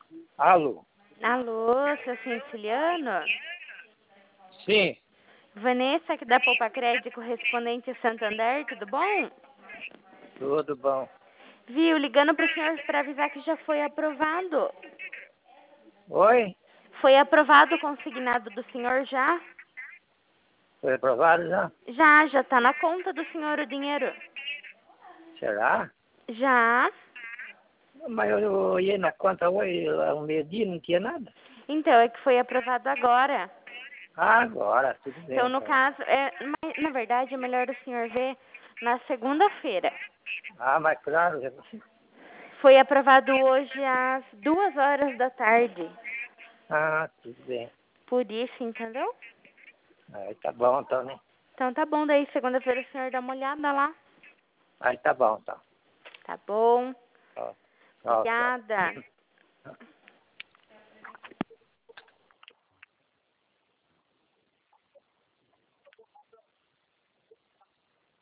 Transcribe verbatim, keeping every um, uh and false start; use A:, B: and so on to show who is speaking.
A: Alô?
B: Alô, seu Cinciliano?
A: Sim,
B: Vanessa, aqui da Poupa Crédito, correspondente Santander, tudo bom?
A: tudo bom.
B: Viu, ligando para o senhor para avisar que já foi aprovado.
A: Oi?
B: Foi aprovado o consignado do senhor já?
A: Foi aprovado já?
B: Já, já tá na conta do senhor o dinheiro.
A: Será?
B: Já.
A: Mas eu, eu ia na conta hoje, ao meio-dia, não tinha nada.
B: Então, é que foi aprovado agora.
A: Ah, agora, tudo bem.
B: Então, no
A: Então.
B: caso, é, mas, na verdade, é melhor o senhor ver na segunda-feira.
A: Ah, mas claro, já-
B: Foi aprovado hoje às duas horas da tarde.
A: ah, tudo bem.
B: Por isso, entendeu?
A: Aí tá bom, então, né?
B: Então tá bom, daí segunda-feira o senhor dá uma olhada lá.
A: Aí tá bom, então.
B: Tá bom?
A: Ó, ó, tchau.
B: Obrigada.